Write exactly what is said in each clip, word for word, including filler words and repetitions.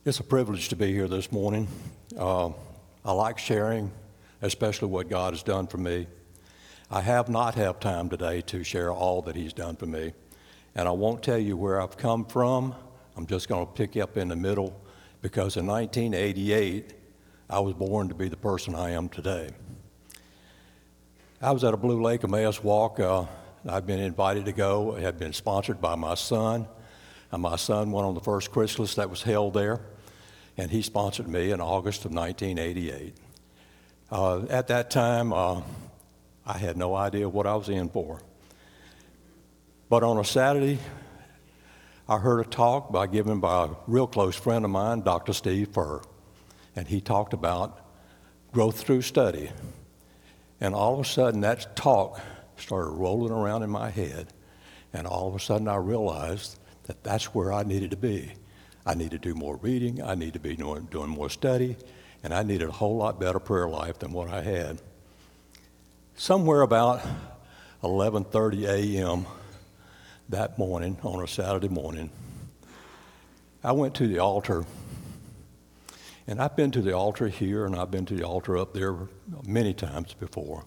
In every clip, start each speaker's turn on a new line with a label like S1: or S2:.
S1: It's a privilege to be here this morning. Uh, I like sharing, especially what God has done for me. I have not had time today to share all that He's done for me, and I won't tell you where I've come from. I'm just going to pick you up in the middle, because in nineteen eighty-eight, I was born to be the person I am today. I was at a Blue Lake Emmaus walk. Uh, I'd been invited to go. It had been sponsored by my son. And my son went on the first Christmas that was held there, and he sponsored me in August of nineteen eighty-eight. Uh, at that time, uh, I had no idea what I was in for. But on a Saturday, I heard a talk by given by a real close friend of mine, Doctor Steve Furr, and he talked about growth through study. And all of a sudden, that talk started rolling around in my head, and all of a sudden I realized that that's where I needed to be. I need to do more reading, I need to be doing, doing more study, and I needed a whole lot better prayer life than what I had. Somewhere about eleven thirty a.m. that morning, on a Saturday morning, I went to the altar. And I've been to the altar here, and I've been to the altar up there many times before.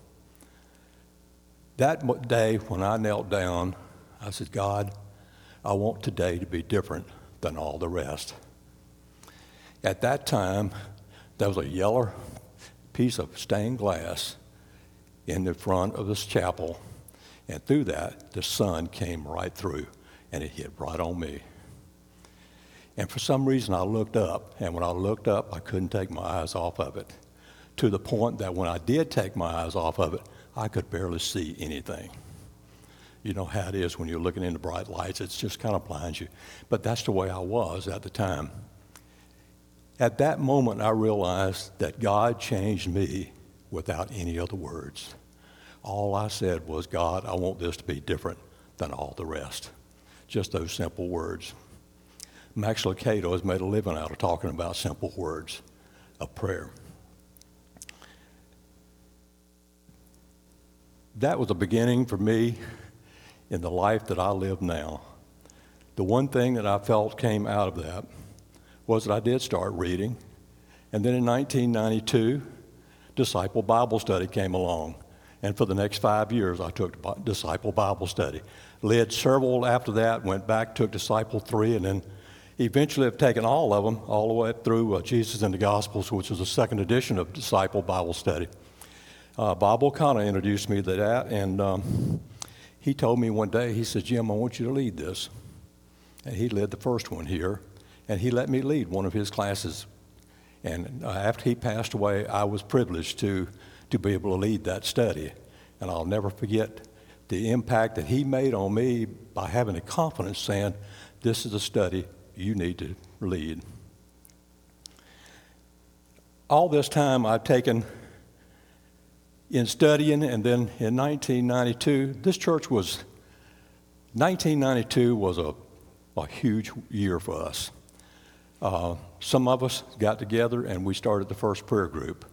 S1: That day when I knelt down, I said, God, I want today to be different than all the rest. At that time, there was a yellow piece of stained glass in the front of this chapel, and through that, the sun came right through, and it hit right on me. And for some reason, I looked up, and when I looked up, I couldn't take my eyes off of it, to the point that when I did take my eyes off of it, I could barely see anything. You know how it is when you're looking into bright lights, it just kind of blinds you. But that's the way I was at the time. At that moment, I realized that God changed me without any other words. All I said was, God, I want this to be different than all the rest. Just those simple words. Max Lucado has made a living out of talking about simple words of prayer. That was the beginning for me in the life that I live now. The one thing that I felt came out of that was that I did start reading. And then in nineteen ninety-two, Disciple Bible Study came along. And for the next five years, I took Disciple Bible Study. Led several after that, went back, took Disciple three, and then eventually have taken all of them, all the way through uh, Jesus in the Gospels, which is the second edition of Disciple Bible Study. Uh, Bob O'Connor introduced me to that, and um, he told me one day, he said, Jim, I want you to lead this. And he led the first one here, and he let me lead one of his classes. And uh, after he passed away, I was privileged to, to be able to lead that study. And I'll never forget the impact that he made on me by having the confidence saying, this is a study you need to lead. All this time I've taken in studying, and then in nineteen ninety-two, this church was, nineteen ninety-two was a, a huge year for us. Uh, some of us got together and we started the first prayer group.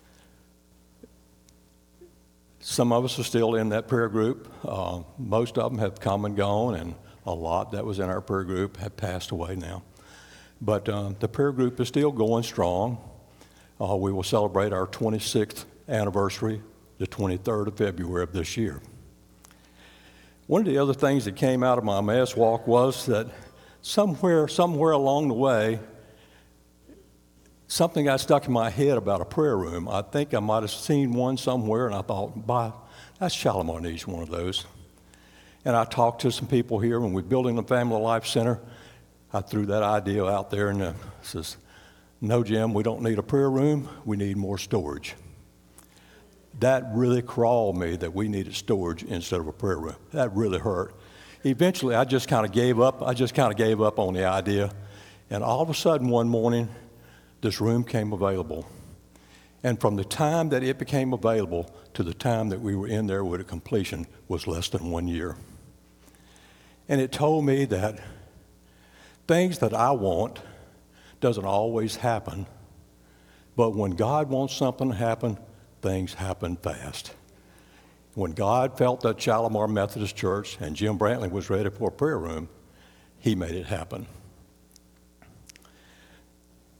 S1: Some of us are still in that prayer group. Uh, most of them have come and gone, and a lot that was in our prayer group have passed away now. But uh, the prayer group is still going strong. Uh, we will celebrate our twenty-sixth anniversary the twenty-third of February of this year. One of the other things that came out of my Emmaus walk was that somewhere, somewhere along the way, something got stuck in my head about a prayer room. I think I might have seen one somewhere, and I thought, "By, that's Shalimar needs one of those." And I talked to some people here when we were building the Family Life Center. I threw that idea out there, and uh, says, "No, Jim, we don't need a prayer room. We need more storage." That really crawled me that we needed storage instead of a prayer room. That really hurt. Eventually, I just kind of gave up. I just kind of gave up on the idea. And all of a sudden, one morning, this room came available. And from the time that it became available to the time that we were in there with a completion was less than one year. And it told me that things that I want doesn't always happen, but when God wants something to happen, things happen fast. When God felt that Shalimar Methodist Church and Jim Brantley was ready for a prayer room, he made it happen.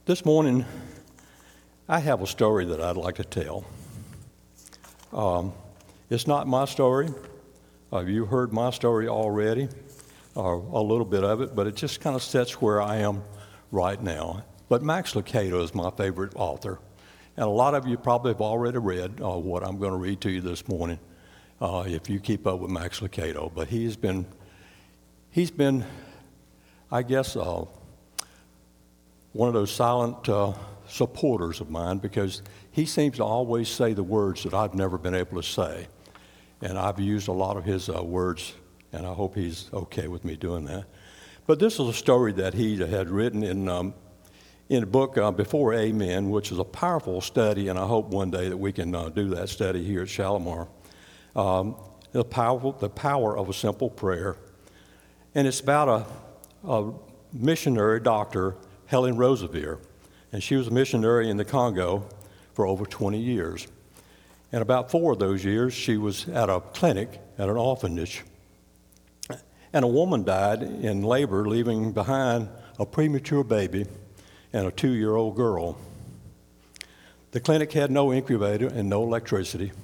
S1: This morning, I have a story that I'd like to tell. Um, it's not my story. Uh, you heard my story already, or a little bit of it, but it just kind of sets where I am right now. But Max Lucado is my favorite author, and a lot of you probably have already read uh, what I'm going to read to you this morning, uh, if you keep up with Max Lucado. But he's been, he's been, I guess, uh, one of those silent uh, supporters of mine, because he seems to always say the words that I've never been able to say. And I've used a lot of his uh, words, and I hope he's okay with me doing that. But this is a story that he had written in, um, in a book, uh, Before Amen, which is a powerful study, and I hope one day that we can uh, do that study here at Shalimar. Um, the, powerful, the power of a simple prayer. And it's about a, a missionary doctor, Helen Roseveare, and she was a missionary in the Congo for over twenty years. And about four of those years, she was at a clinic at an orphanage. And a woman died in labor, leaving behind a premature baby and a two-year-old girl. The clinic had no incubator and no electricity.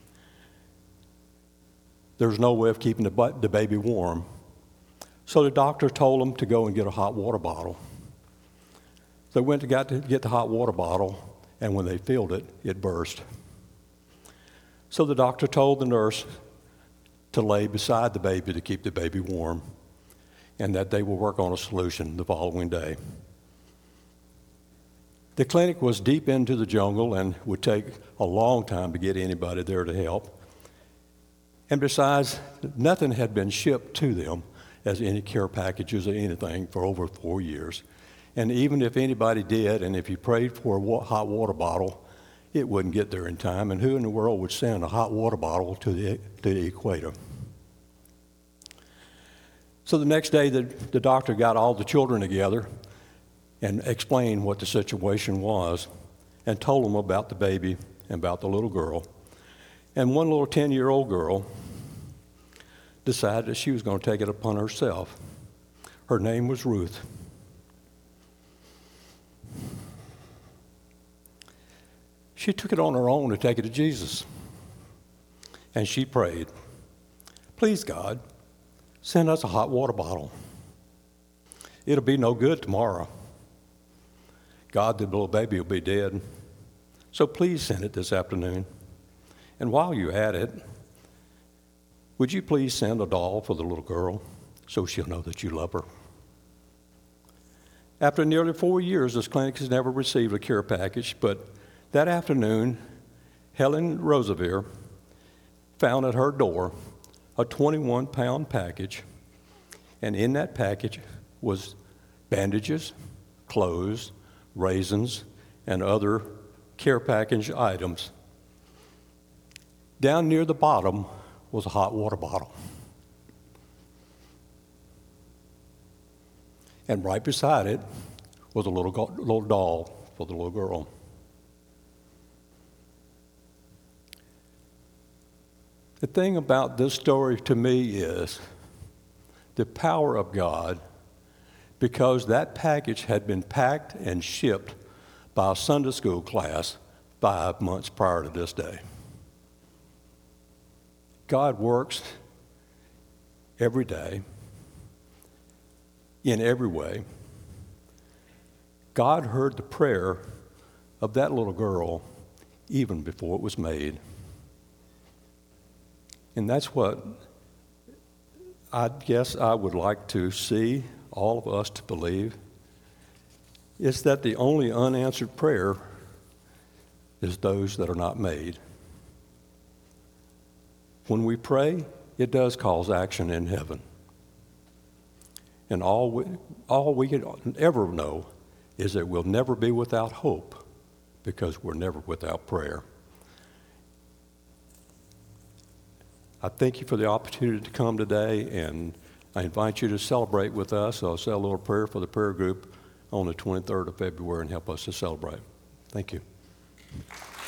S1: There was no way of keeping the, the baby warm. So the doctor told them to go and get a hot water bottle. They went to got to get the hot water bottle, and when they filled it, it burst. So the doctor told the nurse to lay beside the baby to keep the baby warm, and that they will work on a solution the following day. The clinic was deep into the jungle and would take a long time to get anybody there to help. And besides, nothing had been shipped to them as any care packages or anything for over four years. And even if anybody did, and if you prayed for a hot water bottle, it wouldn't get there in time. And who in the world would send a hot water bottle to the, to the equator? So the next day, the, the doctor got all the children together and explained what the situation was and told them about the baby and about the little girl. And one little ten-year-old girl decided that she was going to take it upon herself. Her name was Ruth. She took it on her own to take it to Jesus. And she prayed, "Please, God, send us a hot water bottle. It'll be no good tomorrow. God, the little baby will be dead. So please send it this afternoon. And while you're at it, would you please send a doll for the little girl so she'll know that you love her?" After nearly four years, this clinic has never received a care package, but that afternoon, Helen Roseveare found at her door a twenty-one pound package, and in that package was bandages, clothes, raisins, and other care package items. Down near the bottom was a hot water bottle. And right beside it was a little, little doll for the little girl. The thing about this story to me is the power of God, because that package had been packed and shipped by a Sunday school class five months prior to this day. God works every day, in every way. God heard the prayer of that little girl even before it was made. And that's what I guess I would like to see all of us to believe, is that the only unanswered prayer is those that are not made. When we pray, it does cause action in heaven. And all we, all we can ever know is that we'll never be without hope, because we're never without prayer. I thank you for the opportunity to come today, and I invite you to celebrate with us. I'll say a little prayer for the prayer group on the twenty-third of February and help us to celebrate. Thank you.